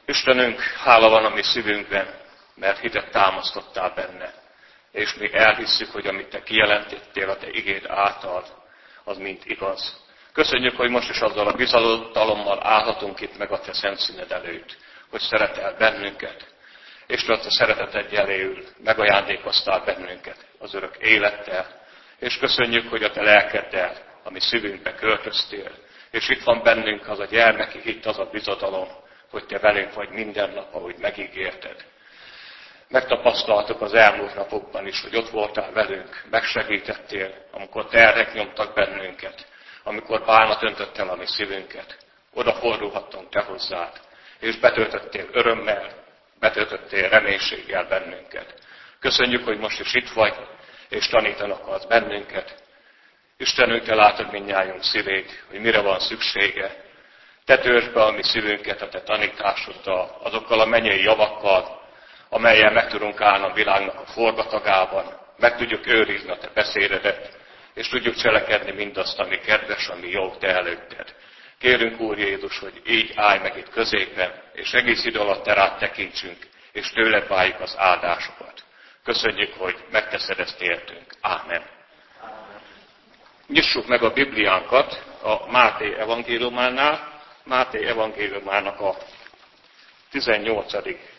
Istenünk, hála van a mi szívünkben, mert hitet támasztottál benne, és mi elhisszük, hogy amit te kijelentettél a te igéd által, az mind igaz. Köszönjük, hogy most is azzal a bizalommal állhatunk itt meg a te szent színed előtt, hogy szeretel bennünket, és te a te szereteted jeléül megajándékoztál bennünket az örök élettel, és köszönjük, hogy a te lelkeddel a mi szívünkbe költöztél, és itt van bennünk az a gyermeki hit, az a bizodalom, hogy te velünk vagy minden nap, ahogy megígérted. Megtapasztaltuk az elmúlt napokban is, hogy ott voltál velünk, megsegítettél, amikor terhek nyomtak bennünket, amikor bánat öntött el a mi szívünket. Odafordulhattunk te hozzád, és betöltöttél örömmel, betöltöttél reménységgel bennünket. Köszönjük, hogy most is itt vagy, és tanítanak az bennünket. Istenünk, te látod mindnyájunk szívét, hogy mire van szüksége. Te törzsd be a mi szívünket a te tanításoddal, azokkal a mennyei javakkal, amellyel meg tudunk állni a világnak a forgatagában, meg tudjuk őrizni a te beszédedet, és tudjuk cselekedni mindazt, ami kedves, ami jó te előtted. Kérünk, Úr Jézus, hogy így állj meg itt középen, és egész idő alatt te rád tekintsünk, és tőled várjuk az áldásokat. Köszönjük, hogy megteszed ezt értünk. Ámen. Nyissuk meg a Bibliánkat a Máté evangéliumánál, Máté evangéliumának a 18.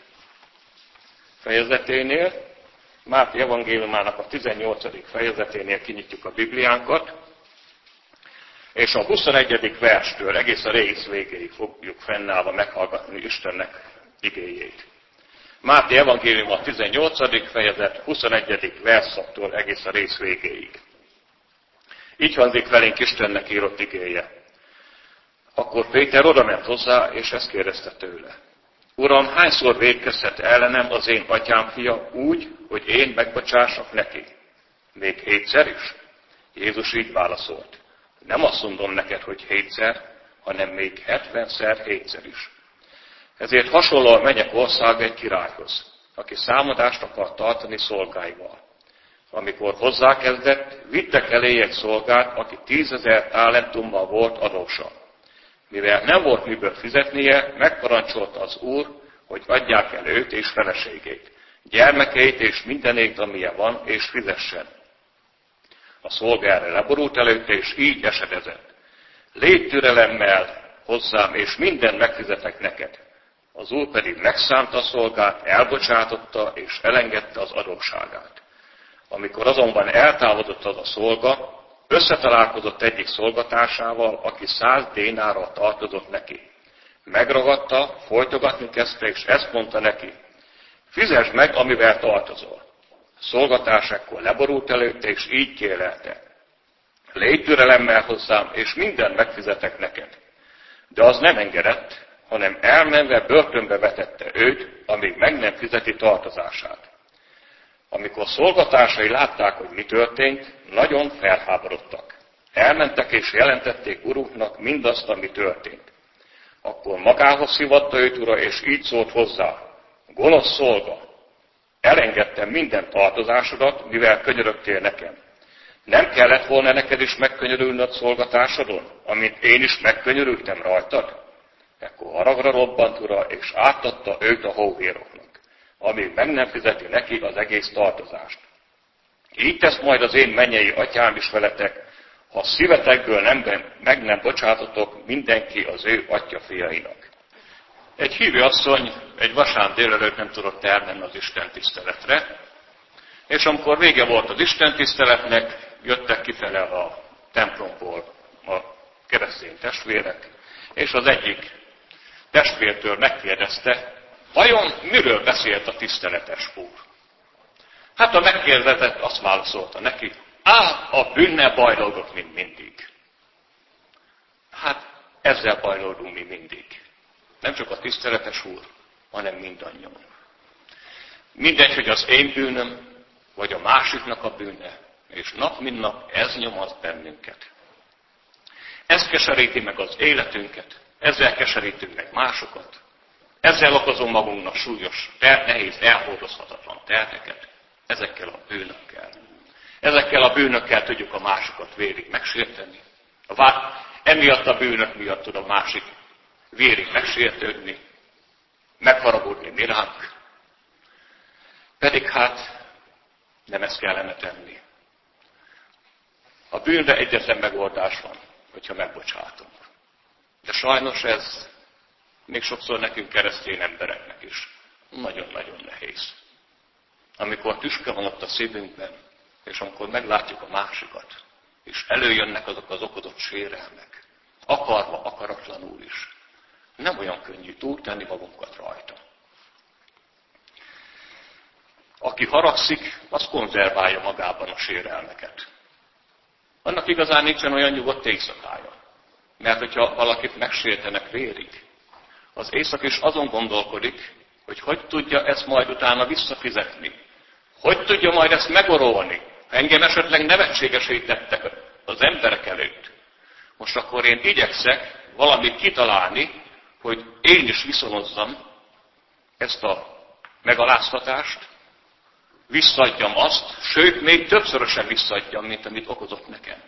fejezeténél. Máté evangéliumának a 18. fejezeténél kinyitjuk a Bibliánkat, és a 21. verstől egész a rész végéig fogjuk fennállva meghallgatni Istennek igéjét. Máté evangélium a 18. fejezet 21. verszaktól egész a rész végéig. Így hangzik velénk Istennek írott igéje. Akkor Péter odament hozzá, és ezt kérdezte tőle. Uram, hányszor vétkezhet ellenem az én atyám fia úgy, hogy én megbocsássak neki? Még 7-szer is? Jézus így válaszolt. Nem azt mondom neked, hogy 7-szer, hanem még 70-szer 7-szer is. Ezért hasonlóan mennyek ország egy királyhoz, aki számadást akar tartani szolgáival. Amikor hozzákezdett, vittek elé egy szolgát, aki 10 000 talentummal volt adósa. Mivel nem volt miből fizetnie, megparancsolta az úr, hogy adják el őt és feleségét, gyermekeit és mindenét, amilyen van, és fizessen. A szolga erre leborult előtte, és így esedezett. Légy türelemmel hozzám, és mindent megfizetek neked. Az úr pedig megszánta a szolgát, elbocsátotta, és elengedte az adósságát. Amikor azonban eltávolodott az a szolga, összetalálkozott egyik szolgatársával, aki 100 dénárral tartozott neki. Megragadta, folytogatni kezdte, és ezt mondta neki, fizesd meg, amivel tartozol. A szolgatárs ekkor leborult előtte, és így kérelte. Légy türelemmel hozzám, és mindent megfizetek neked. De az nem engedett, hanem elmenve börtönbe vetette őt, amíg meg nem fizeti tartozását. Amikor szolgatársai látták, hogy mi történt, nagyon felháborodtak. Elmentek és jelentették urunknak mindazt, ami történt. Akkor magához szivatta őt, ura, és így szólt hozzá. Gonosz szolga, elengedtem minden tartozásodat, mivel könyörögtél nekem. Nem kellett volna neked is megkönyörülnöd szolgatásodon, amint én is megkönyörültem rajtad? Ekkor haragra robbant, ura, és átadta őt a hóhéroknak, amíg meg nem fizeti neki az egész tartozást. Így tesz majd az én mennyei atyám is veletek, ha szívetekből meg nem bocsátotok mindenki az ő atyafiainak. Egy hívő asszony egy vasárnap délelőtt nem tudott elmenni az Isten tiszteletre, és amikor vége volt az Isten tiszteletnek, jöttek kifele a templomból a keresztény testvérek, és az egyik testvértől megkérdezte, vajon miről beszélt a tiszteletes úr? Hát a megkérdezett azt válaszolta neki, a bűnnel bajlódok, mint mindig. Hát ezzel bajlódunk mi mindig. Nem csak a tiszteletes úr, hanem mindannyian. Mindegy, hogy az én bűnöm, vagy a másiknak a bűne, és nap mint nap ez nyomaszt bennünket. Ez keseríti meg az életünket, ezzel keserítünk meg másokat, ezzel okozunk magunknak súlyos, nehéz, elhordozhatatlan terheket, ezekkel a bűnökkel. Ezekkel a bűnökkel tudjuk a másikat vérig megsérteni. Emiatt a bűnök miatt tud a másik vérig megsértődni. megharagudni mi ránk. Pedig hát nem ezt kellene tenni. A bűnre egyetlen megoldás van, hogyha megbocsátunk. De sajnos ez még sokszor nekünk keresztény embereknek is nagyon-nagyon nehéz. Amikor tüske van ott a szívünkben, és amikor meglátjuk a másikat, és előjönnek azok az okozott sérelmek, akarva, akaratlanul is, nem olyan könnyű túltenni magunkat rajta. Aki haragszik, az konzerválja magában a sérelmeket. Annak igazán nincsen olyan nyugodt éjszakája. Mert hogyha valakit megsértenek vérig, az éjszak is azon gondolkodik, hogy tudja ezt majd utána visszafizetni. Hogy tudja majd ezt megorolni. Engem esetleg nevetségesítettek az emberek előtt. Most akkor én igyekszek valamit kitalálni, hogy én is viszonozzam ezt a megaláztatást, visszaadjam azt, sőt, még többszörösen visszaadjam, mint amit okozott nekem.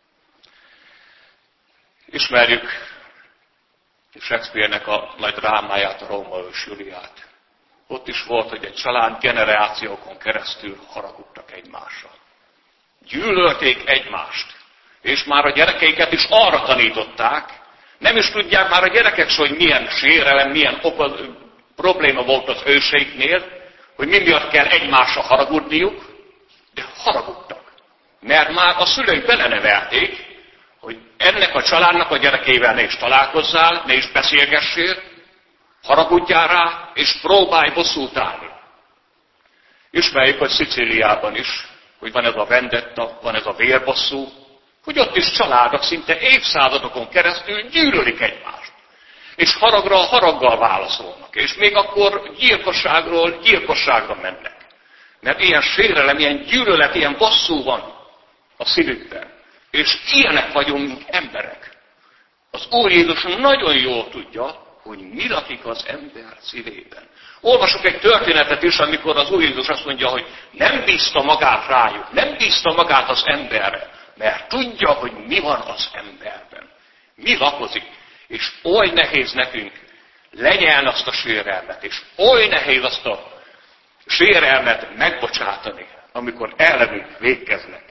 Ismerjük Shakespeare-nek a nagy drámáját, a Rómeó és Júliát. Ott is volt, hogy egy család generációkon keresztül haragudtak egymásra. Gyűlölték egymást. És már a gyerekeiket is arra tanították, nem is tudják már a gyerekek hogy milyen sérelem, milyen probléma volt az őseiknél, hogy mi miatt kell egymásra haragudniuk, de haragudtak. Mert már a szülők belenevelték, hogy ennek a családnak a gyerekeivel ne is találkozzál, ne is beszélgessél, haragudjál rá, és próbálj bosszút állni. Ismerjük, hogy Szicíliában is, hogy van ez a vendetta, van ez a vérbosszú, hogy ott is családok szinte évszázadokon keresztül gyűlölik egymást. És haragra a haraggal válaszolnak. És még akkor gyilkosságról gyilkosságra mennek. Mert ilyen sérelem, ilyen gyűlölet, ilyen bosszú van a szívükben. És ilyenek vagyunk, mint emberek. Az Úr Jézus nagyon jól tudja, hogy mi lakik az ember szívében. Olvasok egy történetet is, amikor az Úr Jézus azt mondja, hogy nem bízta magát rájuk, nem bízta magát az emberre, mert tudja, hogy mi van az emberben. Mi lakozik. És oly nehéz nekünk lenyelni azt a sérelmet, és oly nehéz azt a sérelmet megbocsátani, amikor ellenünk végkeznek.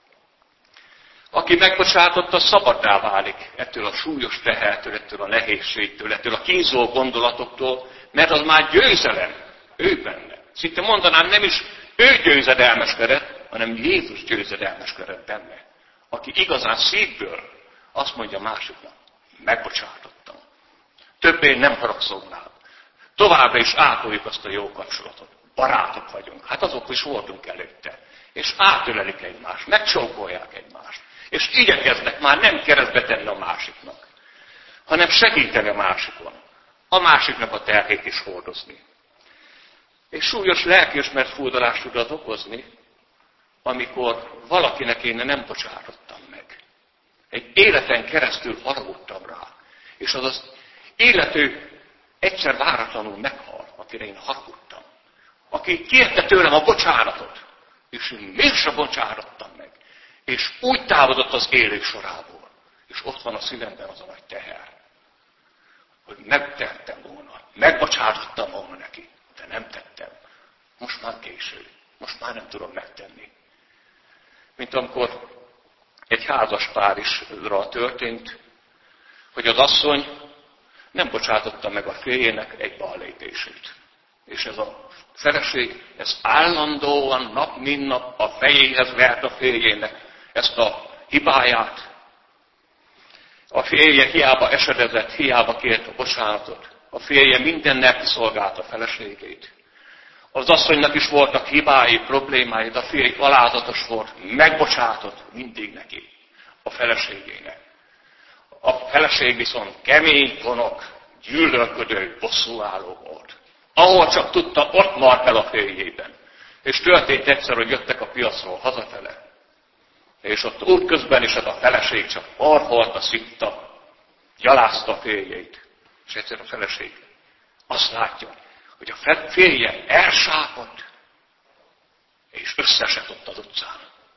Aki megbocsátotta, szabaddá válik ettől a súlyos tehertől, ettől a nehézségtől, ettől a kínzó gondolatoktól, mert az már győzelem ő benne. Szinte mondanám, nem is ő győzedelmeskedett, hanem Jézus győzedelmeskedett benne. Aki igazán szívből azt mondja másiknak, megbocsátottam. Többé nem haragszom rá. Továbbra is átoljuk azt a jó kapcsolatot. Barátok vagyunk. Hát azok is voltunk előtte. És átölelik egymást, megcsókolják egymást. És igyekeznek már nem keresztbe tenni a másiknak, hanem segíteni a másikon. A másiknak a terhét is hordozni. És súlyos lelkiismert furdalást tud az okozni, amikor valakinek én nem bocsátottam meg. Egy életen keresztül haragudtam rá. És az élető egyszer váratlanul meghal, akire én haragudtam. Aki kérte tőlem a bocsánatot, és én mégsem bocsátottam meg. És úgy távozott az élők sorából. És ott van a szívemben az a nagy teher. Hogy megtettem volna, megbocsátottam volna neki, de nem tettem. Most már késő. Most már nem tudom megtenni. Mint amikor egy házas párisra történt, hogy az asszony nem bocsátotta meg a férjének egy ballépését. És ez a feleség, ez állandóan nap mint nap a fejéhez vert a férjének ezt a hibáját. A férje hiába esedezett, hiába kért a bocsánatot. A férje mindennel kiszolgálta a feleségét. Az asszonynak is voltak hibái, problémái, de a férj alázatos volt, megbocsátott mindig neki, a feleségének. A feleség viszont kemény, gonok, gyűlölködő, bosszúálló volt. Ahol csak tudta, ott mart el a férjében. És történt egyszer, hogy jöttek a piacról hazafele. És ott útközben is ez a feleség csak marholta, szitta, gyalázta a férjeit. És egyszer a feleség azt látja, hogy a férje elsápadt, és összesett ott az utcán.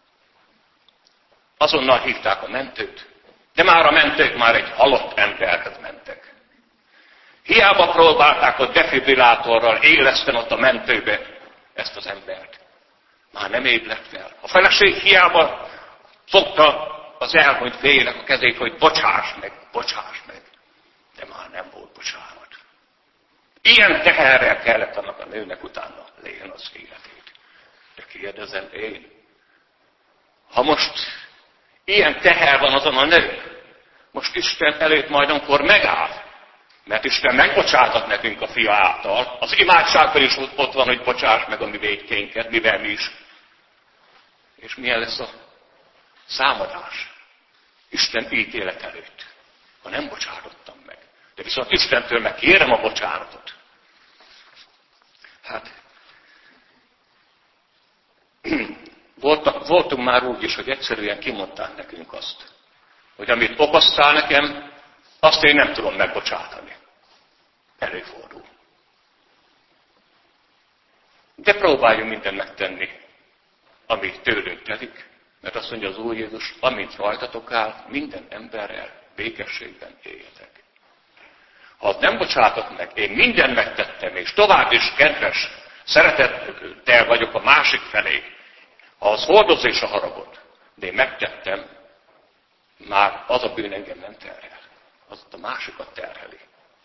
Azonnal hívták a mentőt, de már a mentők már egy halott emberhez mentek. Hiába próbálták a defibrillátorral éleszteni ott a mentőbe ezt az embert. Már nem ébredt fel. A feleség hiába fogta az elhunyt férjnek a kezét, hogy bocsáss meg. De már nem volt bocsánat. Ilyen teherrel kellett annak a nőnek utána élni az életét. De kérdezem én, ha most ilyen teher van azon a nőn, most Isten előtt majd amikor megáll, mert Isten megbocsátott nekünk a fia által, az imádságban is ott van, hogy bocsáss meg a mi vétkénket, mivel mi is. És milyen lesz a számadás? Isten ítélet előtt, ha nem bocsátottam meg. De viszont Istentől meg kérem a bocsánatot. Hát, voltunk már úgy is, hogy egyszerűen kimondták nekünk azt, hogy amit okoztál nekem, azt én nem tudom megbocsátani. Előfordul. De próbáljunk mindent megtenni, ami tőlünk telik, mert azt mondja az Úr Jézus, amint rajtatok áll, minden emberrel békességben éljetek. Ha azt nem bocsátok meg, én mindent megtettem, és tovább is kedves, szeretettel vagyok a másik felé, ha az hordozza is a haragot, de én megtettem, már az a bűn engem nem terhel. Az a másikat terheli.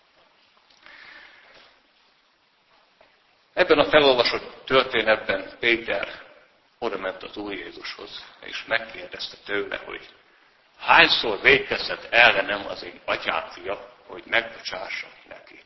Ebben a felolvasott történetben Péter oda ment az Úr Jézushoz, és megkérdezte tőle, hogy hányszor vétkezett ellenem az én atyám fia, hogy megbocsássak neki.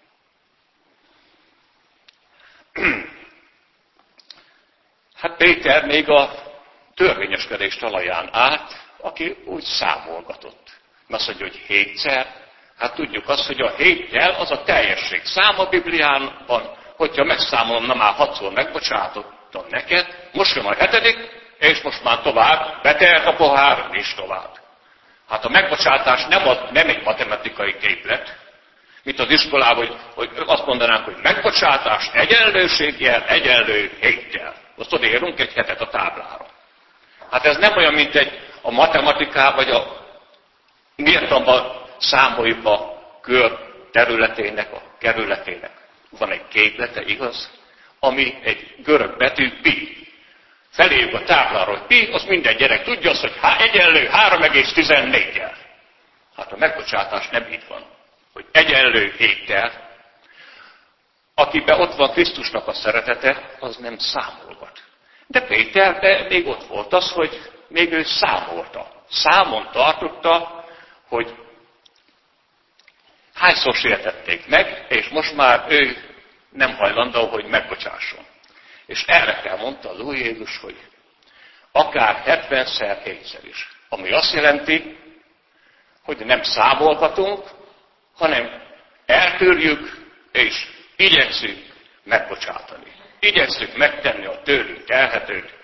Hát Péter még a törvényeskedés talaján állt, aki úgy számolgatott. Azt mondja, hogy 7-szer. Hát tudjuk azt, hogy a 7-tel az a teljesség szám a Bibliában, hogyha megszámolom, na már 6-szor megbocsátottam neked, most jön a 7., és most már tovább, betelt a pohár, és tovább. Hát a megbocsátás nem egy matematikai képlet, mint az iskolában, hogy azt mondanánk, hogy megbocsátás egyenlőséggel, egyenlő 7-tel. Azt odaérünk egy 7-et a táblára. Hát ez nem olyan, mint a matematikában, vagy a mértamban számoljuk a kör területének, a kerületének. Van egy képlete, igaz? Ami egy görög betű, pi. Felírjuk a táblára, hogy pi, az minden gyerek tudja azt, hogy egyenlő 3,14-tel. Hát a megbocsátás nem így van, hogy egyenlő 7-tel. Akiben ott van Krisztusnak a szeretete, az nem számolgat. De Péterben még ott volt az, hogy még ő számolta. Számon tartotta, hogy hányszor sértették meg, és most már ő nem hajlandó, hogy megbocsásson. És erre kell mondta az Úr Jézus, hogy akár 70-szer, 7-szer is. Ami azt jelenti, hogy nem számolhatunk, hanem eltűrjük, és igyekszünk megbocsátani. Igyekszünk megtenni a tőlünk telhetőt.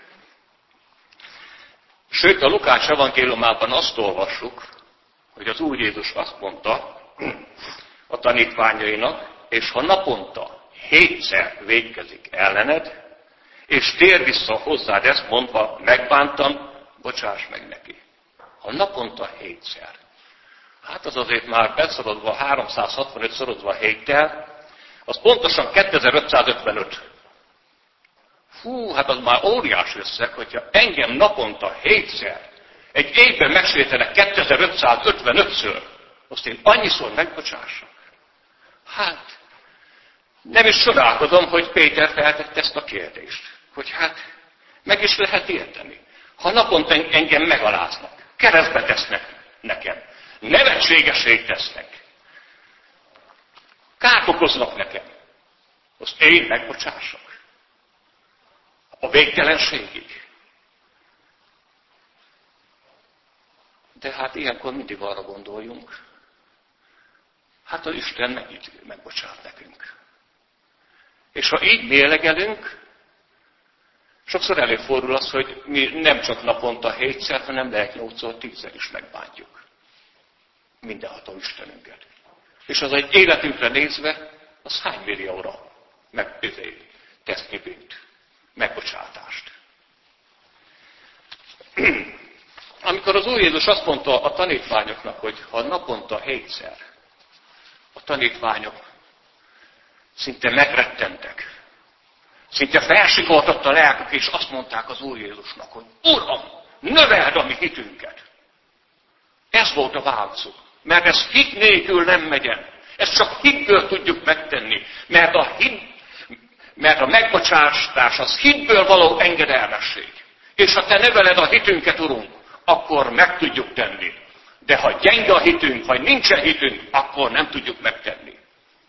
Sőt, a Lukács evangéliumában azt olvassuk, hogy az Úr Jézus azt mondta a tanítványainak, és ha naponta 7-szer vétkezik ellened, és tér vissza hozzád ezt mondva, megbántam, bocsáss meg neki. Ha naponta 7-szer. Hát az azért már beszorozva, 365 szorozva 7-tel, az pontosan 2555. Hú, hát az már óriás összeg, hogyha engem naponta 7-szer, egy évben megsértenek 2555-ször, azt én annyiszor megbocsássak. Hát, nem is csodálkozom, hogy Péter feltette ezt a kérdést. Hogy hát, meg is lehet érteni. Ha naponta engem megaláznak, keresztbe tesznek nekem, nevetségesé tesznek, kárt okoznak nekem, azt én megbocsássak. A végtelenségig. De hát ilyenkor mindig arra gondoljunk, hát az Isten megbocsát nekünk. És ha így mérlegelünk, sokszor előfordul az, hogy mi nem csak naponta 7-szer, hanem lehet 8-szor, 10-szer is megbántjuk. Mindenható Istenünket. És az egy életünkre nézve, az hány millióra tesz mi bűnt, megbocsátást. Amikor az Úr Jézus azt mondta a tanítványoknak, hogy ha naponta 7-szer, a tanítványok szinte megrettentek. Szinte felsikoltott a lelkük, és azt mondták az Úr Jézusnak, hogy Uram, növeld a mi hitünket. Ez volt a válaszuk. Mert ez hit nélkül nem megyen. Ezt csak hitből tudjuk megtenni. Mert a megbocsátás az hitből való engedelmesség. És ha te növeled a hitünket, Urunk, akkor meg tudjuk tenni. De ha gyenge a hitünk, vagy nincsen hitünk, akkor nem tudjuk megtenni.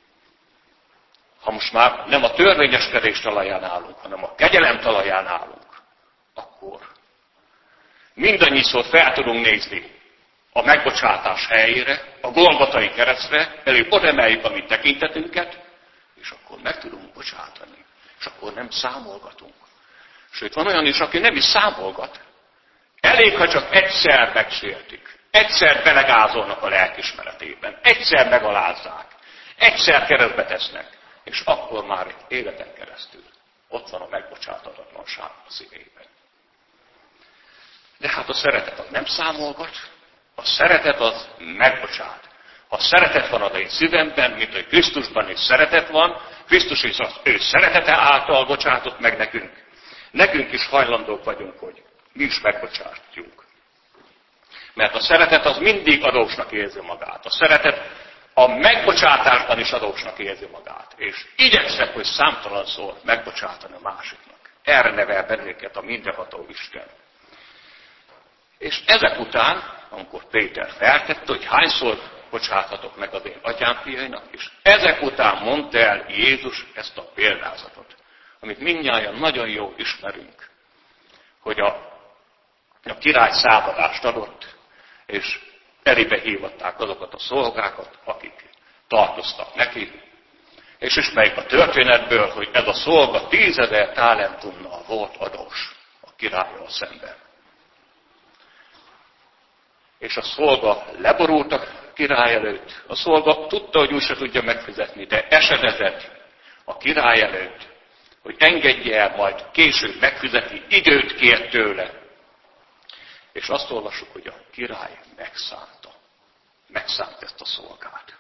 Ha most már nem a törvényeskedés talaján állunk, hanem a kegyelem talaján állunk, akkor mindannyiszor fel tudunk nézni a megbocsátás helyére, a Golgotai keresztre, előbb oda emeljük a mi tekintetünket, és akkor meg tudunk bocsátani. És akkor nem számolgatunk. Sőt, van olyan is, aki nem is számolgat. Elég, ha csak egyszer megsértik. Egyszer belegázolnak a lelkismeretében. Egyszer megalázzák. Egyszer keresztbe tesznek. És akkor már egy életen keresztül ott van a megbocsátatatlanság a szívében. De hát a szeretet az nem számolgat. A szeretet az megbocsát. Ha szeretet van az én szívemben, mint hogy Krisztusban is szeretet van, Krisztus is az ő szeretete által bocsátott meg nekünk. Nekünk is hajlandók vagyunk, hogy mi is megbocsátjunk. Mert a szeretet az mindig adósnak érzi magát. A szeretet a megbocsátásban is adósnak érzi magát. És igyekszek, hogy számtalanszor megbocsátani a másiknak. Erre nevel bennünket a mindenható Isten. És ezek után, amikor Péter feltette, hogy hányszor bocsáthatok meg az én atyám fiainak, és ezek után mondta el Jézus ezt a példázatot, amit mindnyájan nagyon jól ismerünk, hogy a király számadást adott, és elébe hívatták azokat a szolgákat, akik tartoztak neki, és ismerjük a történetből, hogy ez a szolga 10 000 talentummal volt adós a királlyal szemben. És a szolga leborult a király előtt. A szolga tudta, hogy úgy se tudja megfizetni, de esedezett a király előtt, hogy engedje el, majd később megfizeti, időt kért tőle. És azt olvassuk, hogy a király megszánta. Megszánt ezt a szolgát.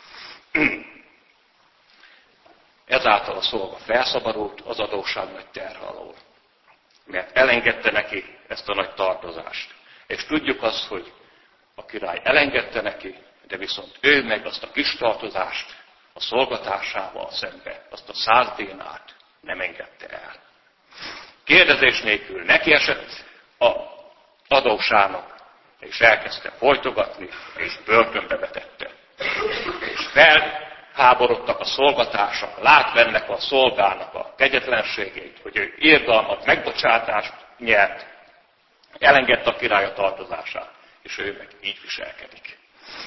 Ezáltal a szolga felszabadult az adósság nagy terhe alól. Mert elengedte neki ezt a nagy tartozást. És tudjuk azt, hogy a király elengedte neki, de viszont ő meg azt a kis tartozást a szolgatásával szembe, azt a 100 dénárt nem engedte el. Kérdezés nélkül neki esett a adósságnak, és elkezdte folytogatni, és börtönbe vetette. És felháborodtak a szolgatársak, látvennek a szolgának a kegyetlenségét, hogy ő irgalmat, megbocsátást nyert, elengedte a király a tartozását, és ő meg így viselkedik.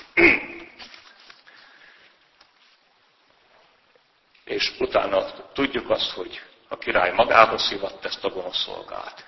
És utána tudjuk azt, hogy a király magához hívatta ezt a gonosz szolgát.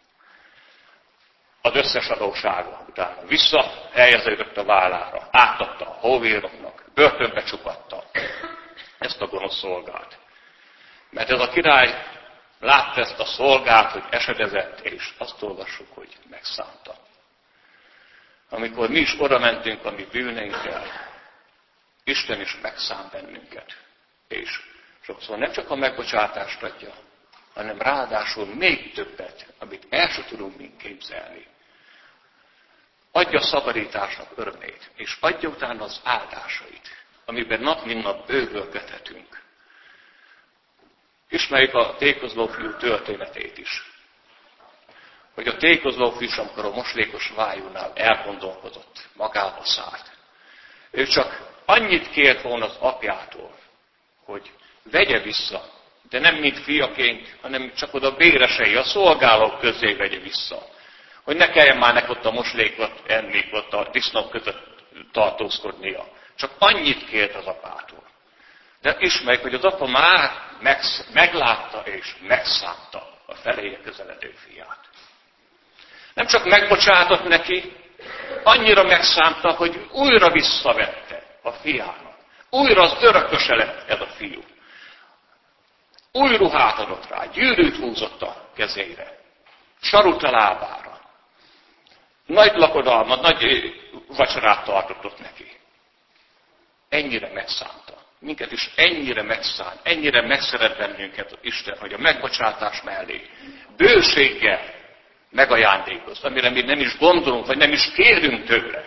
Az összes adóssága utána visszahelyeződött a vállára, átadta a hóvéroknak, börtönbe csupatta ezt a gonosz szolgát. Mert ez a király látta ezt a szolgát, hogy esedezett, és azt olvassuk, hogy megszánta. Amikor mi is oda mentünk a mi bűneinkkel, Isten is megszán bennünket. És sokszor nem csak a megbocsátást adja, hanem ráadásul még többet, amit el sem tudunk mind képzelni. Adja a szabadításnak örömét, és adja utána az áldásait, amiben nap mint nap bővölködhetünk. Ismerjük a tékozló fiú történetét is. Hogy a tékozló fiú, amikor a moslékos vájúnál elgondolkozott, magába szállt. Ő csak annyit kért volna az apjától, hogy vegye vissza, de nem mint fiaként, hanem csak oda béresei, a szolgálók közé vegye vissza. Hogy ne kelljen már neki ott a moslékot enni, ott a disznók között tartózkodnia. Csak annyit kért az apától. De ismerjük, hogy az apa már meglátta és megszánta a feléje közeledő fiát. Nem csak megbocsátott neki, annyira megszánta, hogy újra visszavette a fiának. Újra az örököse lett ez a fiú. Új ruhát adott rá, gyűrűt húzott a kezére, sarut a lábára. Nagy lakodalmat, nagy vacsorát tartott neki. Ennyire megszánta. minket is ennyire megszán, ennyire megszeret bennünket Isten, hogy a megbocsátás mellé bőséggel megajándékoz, amire mi nem is gondolunk, vagy nem is kérünk tőle.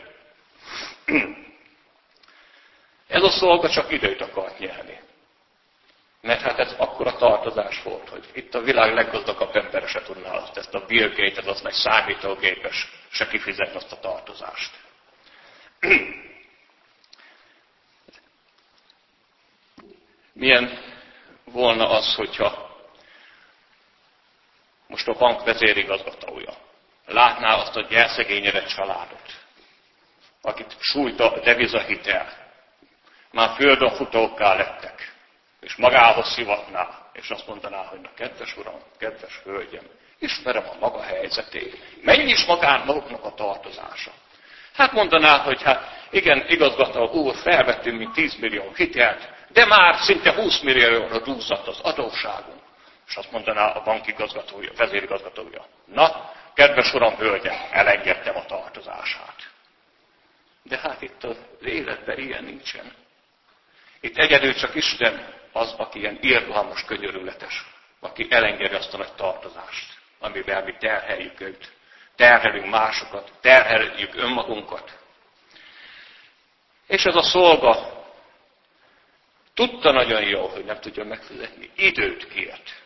Ez a szolga csak időt akart nyerni. Mert hát ez akkora tartozás volt, hogy itt a világ leggazdagabb embere se tudná azt, ezt a Bill Gates, ez az meg számítógépes, se kifizetni azt a tartozást. Milyen volna az, hogyha most a bank vezérigazgatója látná azt a gyerszegényedett családot, akit sújt a devizahitel, már földön futókká lettek, és magához szivatná, és azt mondaná, hogy na kedves uram, kedves hölgyem, ismerem a maga helyzetét, mennyi is maguknak a tartozása. Hát mondaná, hogy hát igen, igazgató úr, felvettünk mi 10 millió hitelt, de már szinte 20 millióra dúszott az adósságunk. És azt mondaná a bankigazgatója, vezérigazgatója, na, kedves uram, hölgyem, elengedtem a tartozását. De hát itt az életben ilyen nincsen. Itt egyedül csak Isten az, aki ilyen irgalmas, könyörületes, aki elengedi azt a nagy tartozást, amivel mi terheljük őt, terhelünk másokat, terheljük önmagunkat. És ez a szolga tudta nagyon jó, hogy nem tudja megfizetni. Időt kért.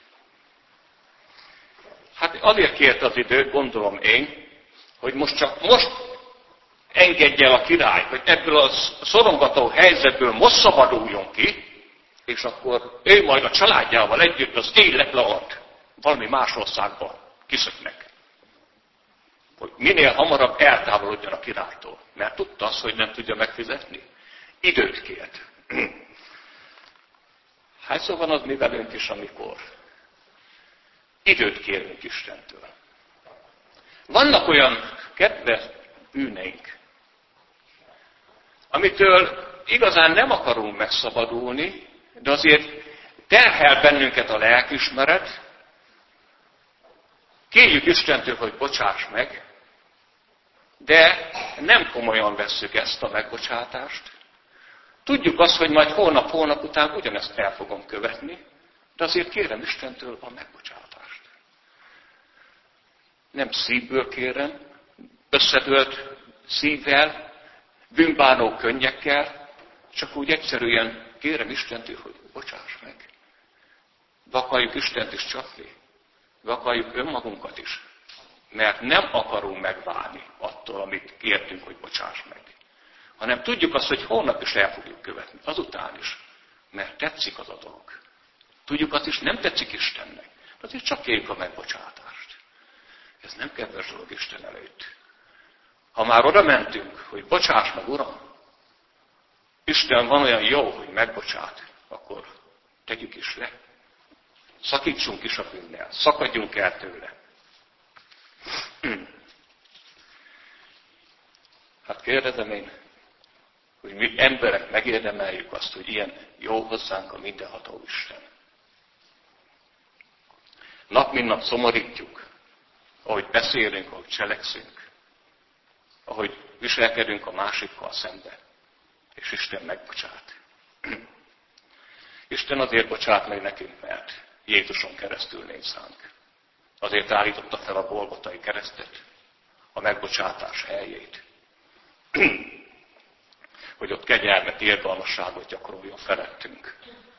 Hát azért kért az időt, gondolom én, hogy most engedje el a király, hogy ebből a szorongató helyzetből most szabaduljon ki, és akkor ő majd a családjával együtt az élet alatt valami más országba kiszöknek. Hogy minél hamarabb eltávolodjon a királytól. Mert tudta azt, hogy nem tudja megfizetni. Időt kért. Hányszor van az mi velünk is, amikor időt kérünk Istentől? Vannak olyan kedves bűneink, amitől igazán nem akarunk megszabadulni, de azért terhel bennünket a lelkiismeret. Kérjük Istentől, hogy bocsáss meg, de nem komolyan vesszük ezt a megbocsátást. Tudjuk azt, hogy majd holnap után ugyanezt el fogom követni, de azért kérem Istentől a megbocsátást. Nem szívből kérem, összedőlt szívvel, bűnbánó könnyekkel, csak úgy egyszerűen kérem Istentől, hogy bocsáss meg. De akarjuk Istent is csapni, de akarjuk önmagunkat is, mert nem akarunk megválni attól, amit kértünk, hogy bocsáss meg. Hanem tudjuk azt, hogy holnap is el fogjuk követni, azután is, mert tetszik az a dolog. Tudjuk azt is, nem tetszik Istennek, de azért csak kérjük a megbocsátást. Ez nem kedves dolog Isten előtt. Ha már oda mentünk, hogy bocsáss meg, Uram, Isten van olyan jó, hogy megbocsát, akkor tegyük is le. Szakítsunk is a bűnnel, szakadjunk el tőle. Hát kérdezem én, hogy mi emberek megérdemeljük azt, hogy ilyen jó hozzánk a mindenható Isten. Nap mint nap szomorítjuk, ahogy beszélünk, ahogy cselekszünk, ahogy viselkedünk a másikkal szembe, és Isten megbocsát. Isten azért bocsát meg nekünk, mert Jézuson keresztül néz ránk. Azért állította fel a Golgotai keresztet, a megbocsátás helyét. Hogy ott kegyelmet, irgalmasságot gyakoroljon felettünk.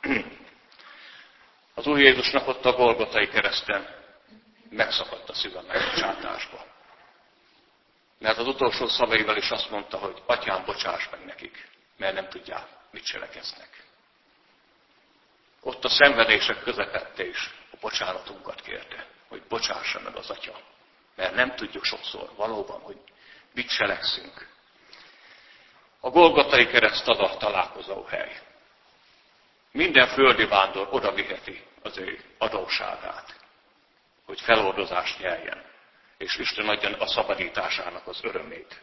Az Úr Jézusnak ott a Golgotai kereszten megszakadt a szíve megbocsátásba. Mert az utolsó szavaival is azt mondta, hogy Atyám, bocsáss meg nekik, mert nem tudják, mit cselekeznek. Ott a szenvedések közepette is a bocsánatunkat kérte, hogy bocsássa meg az Atya. Mert nem tudjuk sokszor valóban, hogy mit cselekszünk. A Golgotai kereszt az a találkozó hely. Minden földi vándor oda viheti az ő adósságát, hogy feloldozást nyerjen, és Isten adja a szabadításának az örömét.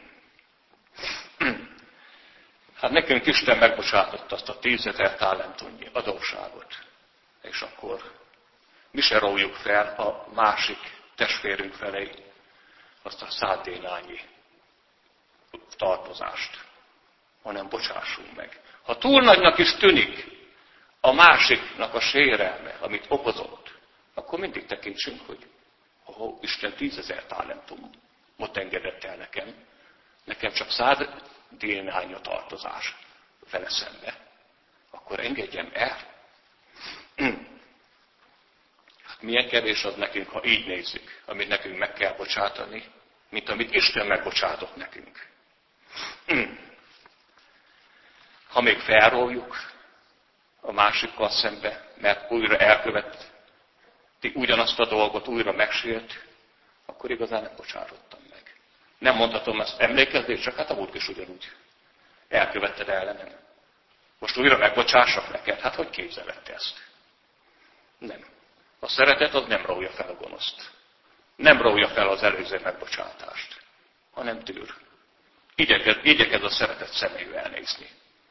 Hát nekünk Isten megbocsátott azt a 10 000 talentonnyi adósságot, és akkor mi se rójuk fel a másik testvérünk felé azt a 100 dénárnyi tartozást, hanem bocsássunk meg. Ha túl nagynak is tűnik a másiknak a sérelme, amit okozott, akkor mindig tekintsünk, hogy Isten 10 000 talentumot engedett el nekem csak 100 dénány tartozás vele szembe, akkor engedjem el. Hát milyen kevés az nekünk, ha így nézzük, amit nekünk meg kell bocsátani, mint amit Isten megbocsátott nekünk. Ha még felróljuk a másikkal szembe, mert újra elköveti ugyanazt a dolgot, újra megsért, akkor igazán nem bocsátottam meg. Nem mondhatom ezt emlékezni, csak hát a múlt is ugyanúgy elkövetted ellenem. Most újra megbocsássak neked? Hát hogy képzeled te ezt? Nem. A szeretet az nem rója fel a gonoszt. Nem rója fel az előző megbocsátást, hanem tűr. Igyekez a szeretet személyül elnézni.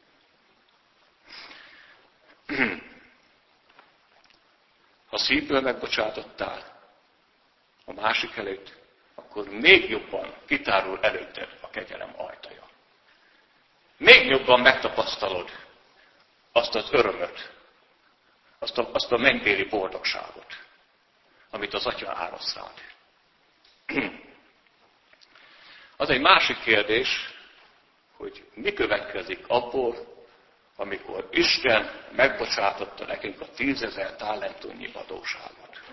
Ha szívből megbocsátottál a másik előtt, akkor még jobban kitárul előtted a kegyelem ajtaja. Még jobban megtapasztalod azt az örömöt, azt a mennybéli boldogságot, amit az Atya áraszt rád. Az egy másik kérdés, hogy mi következik abból, amikor Isten megbocsátotta nekünk a 10 000 talentumnyi adósságot.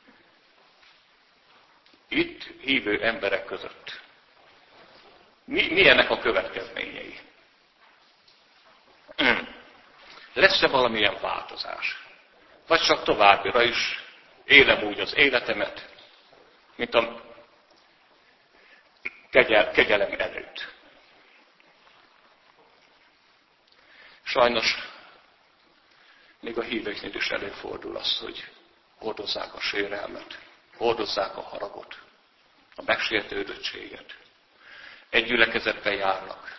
Itt hívő emberek között. Mi ennek a következményei? Lesz-e valamilyen változás? Vagy csak továbbra is élem úgy az életemet, mint a kegyelem előtt. Sajnos még a híveknél is előfordul az, hogy hordozzák a sérelmet, hordozzák a haragot, a megsértődöttséget. Egy gyülekezetben járnak.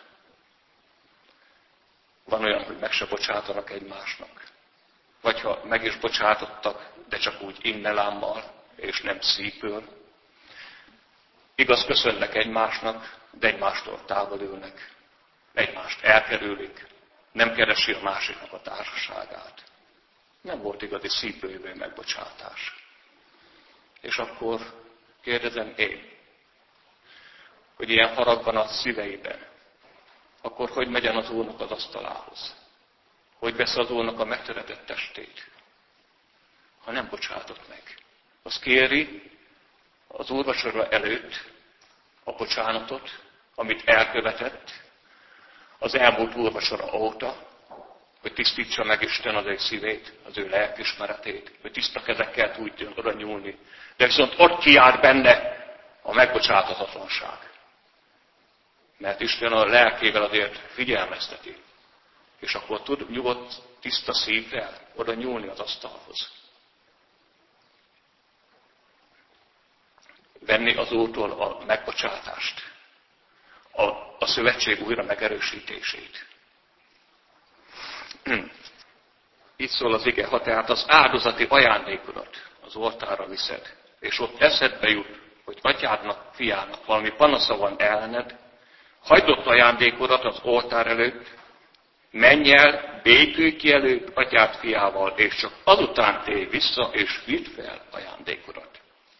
Van olyan, hogy meg se bocsátanak egymásnak. Vagy ha meg is bocsátottak, de csak úgy immelámmal, és nem szívből. Igaz, köszönnek egymásnak, de egymástól távol ülnek. Egymást elkerülik. Nem keresi a másiknak a társaságát. Nem volt igazi szívből jövő megbocsátás. És akkor kérdezem én, hogy ilyen harag van a szíveiben, akkor hogy megyen az Úrnak az asztalához? Hogy vesz az Úrnak a megtöretett testét? Ha nem bocsátott meg. Az kéri az úrvacsora előtt a bocsánatot, amit elkövetett az elmúlt úrvacsora óta, hogy tisztítsa meg Isten az ő szívét, az ő lelkismeretét, hogy tiszta kezekkel tudjon oda nyúlni. De viszont ott kijár benne a megbocsátatlanság. Mert Isten a lelkével azért figyelmezteti. És akkor tud nyugodt, tiszta szívvel oda nyúlni az asztalhoz. Venni az Úrtól a megbocsátást, a szövetség újra megerősítését. Itt szól az ige, ha tehát az áldozati ajándékodat az oltárra viszed, és ott eszedbe jut, hogy atyádnak, fiának valami panasza van ellened, hagyd ott ajándékodat az oltár előtt, menj el, békülj ki előbb atyád fiával, és csak azután térj vissza, és vidd fel ajándékodat.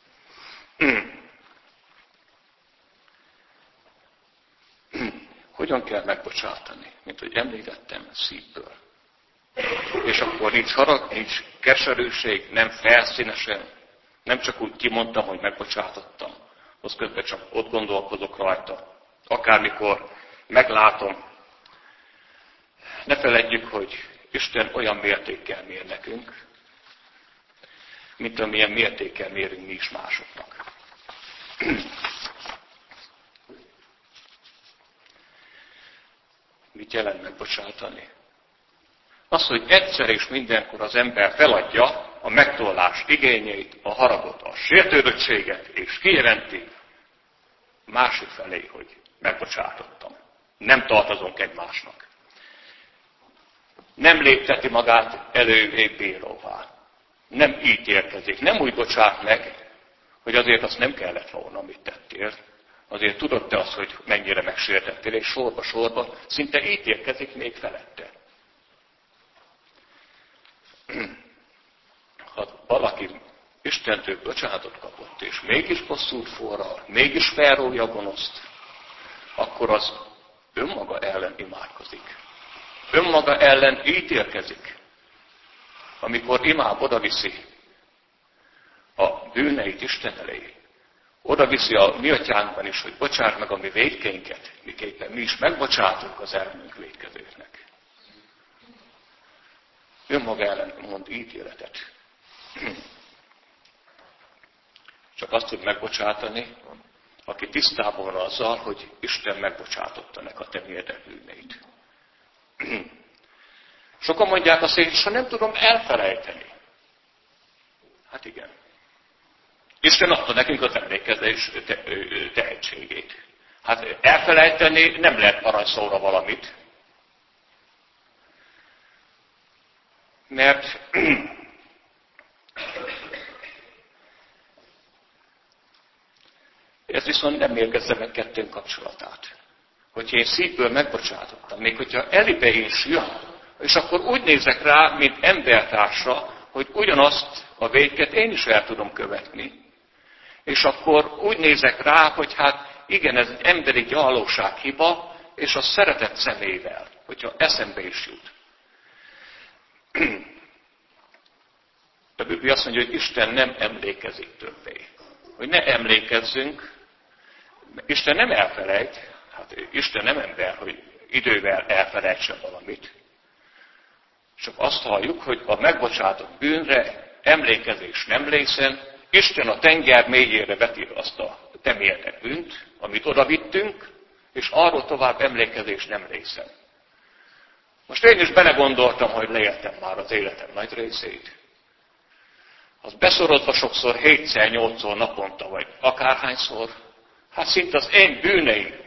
Hogyan kell megbocsátani? Mint hogy említettem, szívből. És akkor nincs harag, nincs keserűség, nem felszínesen, nem csak úgy kimondtam, hogy megbocsátottam. Az közben csak ott gondolkozok rajta. Akármikor meglátom. Ne feledjük, hogy Isten olyan mértékkel mér nekünk, mint amilyen mértékkel mérünk mi is másoknak. Mit jelent megbocsátani? Az, hogy egyszer és mindenkor az ember feladja a megtorlás igényeit, a haragot, a sértődöttséget, és kijelenti másik felé, hogy megbocsátottam. Nem tartozunk egymásnak. Nem lépteti magát elővégbíróvá. Nem ítélkezik. Nem úgy bocsát meg, hogy azért azt nem kellett volna, amit tettél. Azért tudod te azt, hogy mennyire megsértettél, és sorba-sorba szinte ítélkezik még felette. ha valaki Istentől bocsánatot kapott, és mégis bosszút forral, mégis felrója a gonoszt, akkor az önmaga ellen imádkozik. Önmaga ellen ítélkezik. Amikor imád odaviszi a bűneit Isten elé, odaviszi a mi atyánkban is, hogy bocsáss meg a mi vétkeinket, miképpen mi is megbocsátunk az ellenünk vétkezőknek. Önmaga ellen mond ítéletet. Csak azt tud megbocsátani, aki tisztában van azzal, hogy Isten megbocsátotta nek a te mérdek bűneit. Sokan mondják azt, hogy ha nem tudom elfelejteni. Hát igen. Isten adta nekünk az emlékezés tehetségét. Hát elfelejteni nem lehet parancsszóra valamit. Mert ez viszont nem mérgezze meg kettőnk kapcsolatát. Hogyha én szívből megbocsátottam, még hogyha elébe is jön, és akkor úgy nézek rá, mint embertársra, hogy ugyanazt a vétket én is el tudom követni. És akkor úgy nézek rá, hogy hát igen, ez egy emberi gyarlóság hiba, és a szeretet szemével, hogyha eszembe is jut. A Biblia azt mondja, hogy Isten nem emlékezik többé. Hogy ne emlékezzünk, Isten nem elfelejt, hát Isten nem ember, hogy idővel elfelejtsen valamit. Csak azt halljuk, hogy a megbocsátott bűnre emlékezés nem lészen, Isten a tenger mélyére veti azt a te mérdek bűnt, amit oda vittünk, és arról tovább emlékezés nem lészen. Most én is belegondoltam, hogy leéltem már az életem nagy részét. Az beszorodva sokszor 7-8-szor naponta, vagy akárhányszor, hát szinte az én bűneim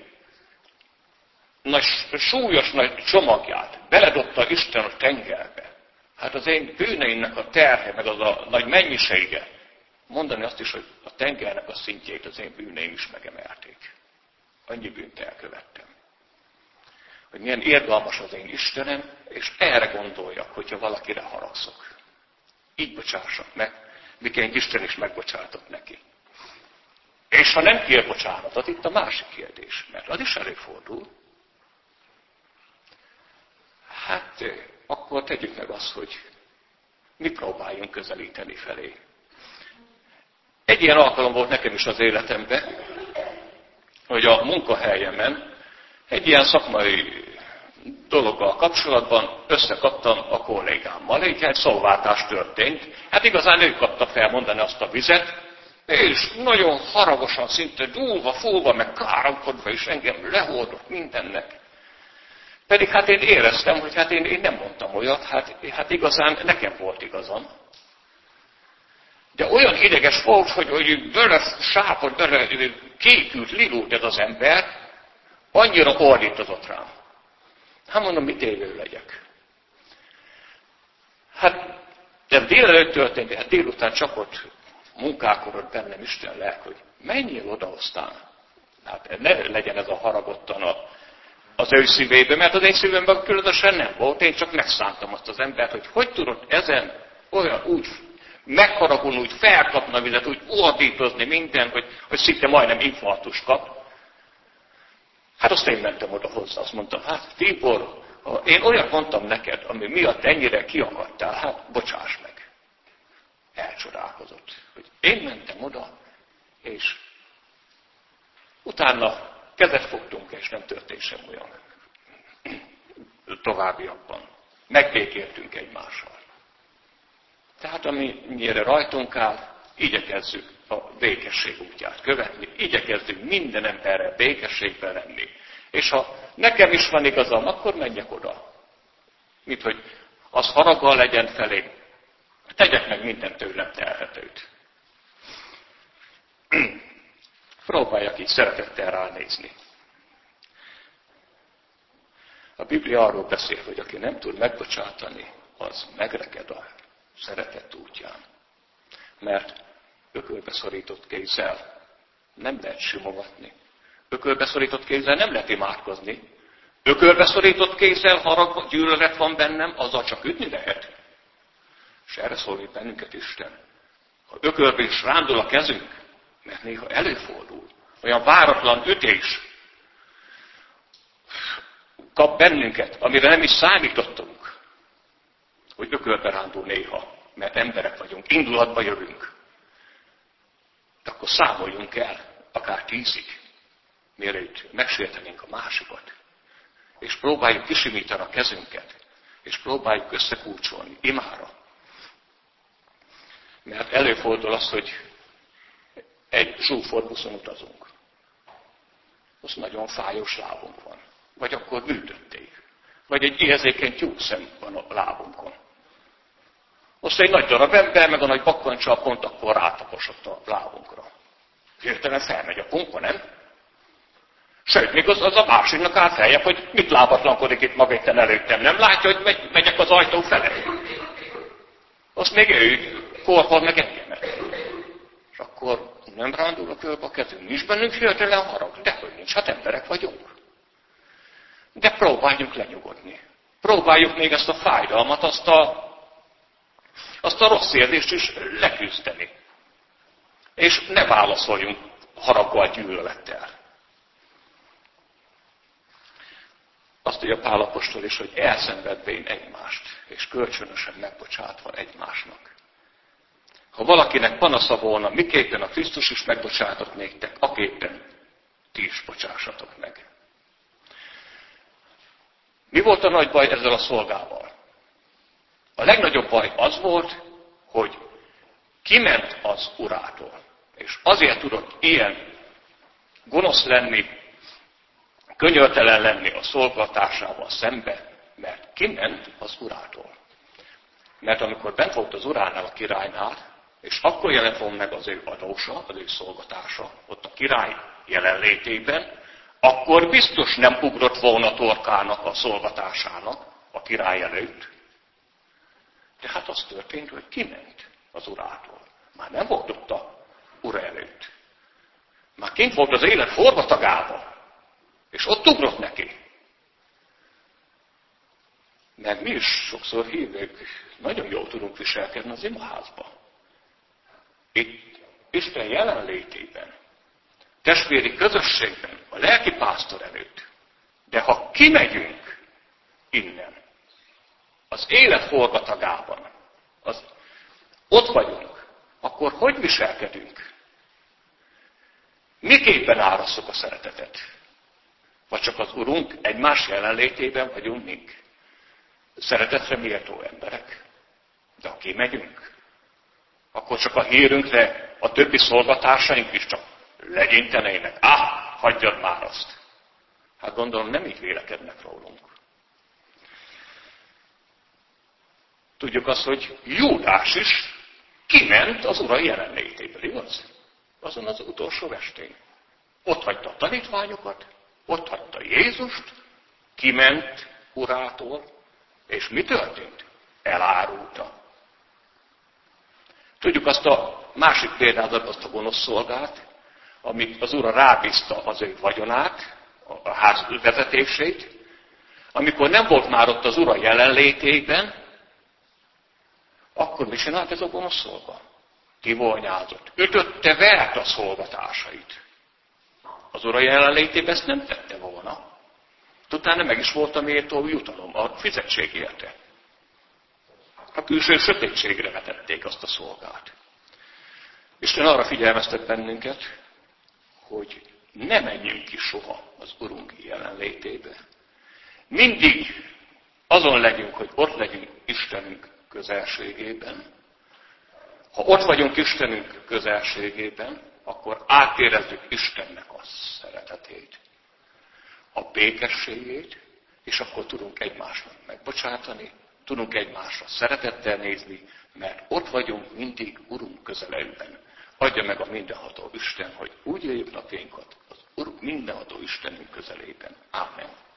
súlyos nagy csomagját beledobta Isten a tengerbe. Hát az én bűneimnek a terhe, meg az a nagy mennyisége. Mondani azt is, hogy a tengernek a szintjét az én bűneim is megemelték. Annyi bűnt elkövettem. Hogy milyen irgalmas az én Istenem, és erre gondoljak, hogyha valakire haragszok. Így bocsássak meg, miként Isten is megbocsátott neki. És ha nem kér bocsánatot, itt a másik kérdés, mert az is előfordul. Hát akkor tegyük meg azt, hogy mi próbáljunk közelíteni felé. Egy ilyen alkalom volt nekem is az életemben, hogy a munkahelyemen egy ilyen szakmai dologgal kapcsolatban összekaptam a kollégámmal. Egy szóváltás történt. Hát igazán ő kapta fel mondani azt a vizet, és nagyon haragosan, szinte dúlva, fúlva, meg káromkodva is engem lehordott mindennek. Pedig hát én éreztem, hogy hát én nem mondtam olyat, hát igazán nekem volt igazam. De olyan ideges volt, hogy bele sápadt, bele kékült, lilult ez az ember, annyira ordítozott rám. Hát mondom, mit élő legyek. Hát ez délelőtt történt, hát délután csak ott munkálkodott bennem Isten lelk, hogy menjél oda aztán. Hát ne legyen ez a haragottan az ő szívébe, mert az én szívemben különösen nem volt, én csak megszántam azt az embert, hogy tudott ezen olyan úgy megharagulni, úgy felkapna vizet, úgy ordítozni minden, hogy szinte majdnem infarktust kap. Hát azt én mentem oda hozzá, azt mondtam, hát Tibor, én olyat mondtam neked, ami miatt ennyire kiakadtál, hát bocsáss meg. Elcsodálkozott, hogy én mentem oda, és utána kezet fogtunk, és nem történt sem olyan továbbiakban. Megbékéltünk egymással. Tehát amennyire rajtunk áll, igyekezzük a békesség útját követni, igyekezzünk minden emberrel békességben lenni. És ha nekem is van igazam, akkor menjek oda. Mint hogy az haraggal legyen felé, tegyek meg minden tőlem telhetőt. Próbáljak így szeretettel ránézni. A Biblia arról beszél, hogy aki nem tud megbocsátani, az megreked a szeretet útján. Mert ökölbe szorított kézzel nem lehet simogatni. Ökölbe szorított kézzel nem lehet imádkozni. Ökölbe szorított kézzel harag, gyűlölet van bennem, azzal csak ütni lehet. És erre szólít bennünket Isten. Ha ökörbe is rándul a kezünk, mert néha előfordul, olyan váratlan ütés kap bennünket, amire nem is számítottunk, hogy ökörbe rándul néha, mert emberek vagyunk, indulatba jövünk. De akkor számoljunk el, akár 10-ig, mielőtt megsértenénk a másikat. És próbáljuk kisimítani a kezünket, és próbáljuk összekulcsolni imára. Mert előfordul az, hogy egy zsúfolt buszon utazunk. Az nagyon fájós lábunk van. Vagy akkor műtötték. Vagy egy érzékeny tyúkszem van a lábunkon. Azt egy nagy darab ember, meg a nagy bakkancsal pont akkor rátaposott a lábunkra. Hirtelen felmegy a pumpa, nem? Sőt, még az a másiknak áll feljebb, hogy mit lábatlankodik itt maga itten előttem. Nem látja, hogy megyek az ajtó felé. Azt még ő korhol meg engemet. És akkor nem rándul a körbe a kezünk. Nincs bennünk hirtelen harag. Dehogy nincs, hát emberek vagyunk. De próbáljunk lenyugodni. Próbáljuk még ezt a fájdalmat, azt a rossz érzést is leküzdeni. És ne válaszoljunk haraggal, gyűlölettel. Azt mondja Pál apostol is, hogy elszenvedvén egymást, és kölcsönösen megbocsátva egymásnak. Ha valakinek panasza volna, miképpen a Krisztus is megbocsátott néktek, aképpen ti is bocsássatok meg. Mi volt a nagy baj ezzel a szolgával? A legnagyobb baj az volt, hogy kiment az urától. És azért tudott ilyen gonosz lenni, könyörtelen lenni a szolgatásával szembe, mert kiment az urától. Mert amikor bent volt az uránál, a királynál, és akkor jelent volna meg az ő adósa, az ő szolgatása, ott a király jelenlétében, akkor biztos nem ugrott volna torkának a szolgatásának a király előtt. De hát az történt, hogy kiment az urától. Már nem volt ott a ura előtt. Már kint volt az élet forgatagába. És ott ugrott neki. Mert mi is sokszor hívők nagyon jól tudunk viselkedni az imaházban. Itt Isten jelenlétében, testvéri közösségben, a lelkipásztor előtt. De ha kimegyünk innen, az élet forgatagában, ott vagyunk, akkor hogy viselkedünk? Miképpen árasszuk a szeretetet? Vagy csak az Urunk egymás jelenlétében vagyunk mink? Szeretetre méltó emberek. De ha kimegyünk, akkor csak a hírünkre a többi szolgatársaink is csak legyintenének. Hagyjad már azt. Hát gondolom nem így vélekednek rólunk. Tudjuk azt, hogy Júdás is kiment az Ura jelenlétéből, igaz? Azon az utolsó estén. Ott hagyta a tanítványokat, ott hagyta Jézust, kiment Urától, és mi történt? Elárulta. Tudjuk azt a másik példát, azt a gonosz szolgát, amit az Ura rábízta az ő vagyonát, a ház vezetését, amikor nem volt már ott az Ura jelenlétében, akkor mi csinált ez a gonosz szolga? Kivolnyázott. Ütötte, verte a szolgatársait. Az Ura jelenlétében ezt nem tette volna. Utána meg is volt a méltó jutalom, a fizetség érte. A külső sötétségre vetették azt a szolgát. Isten arra figyelmeztet bennünket, hogy ne menjünk ki soha az Urunk jelenlétébe. Mindig azon legyünk, hogy ott legyünk Istenünk közelségében. Ha ott vagyunk Istenünk közelségében, akkor átérezzük Istennek a szeretetét, a békességét, és akkor tudunk egymásnak megbocsátani, tudunk egymásra szeretettel nézni, mert ott vagyunk mindig Urunk közelében. Adja meg a mindenható Isten, hogy úgy éljük napjainkat az Urunk mindenható Istenünk közelében. Ámen.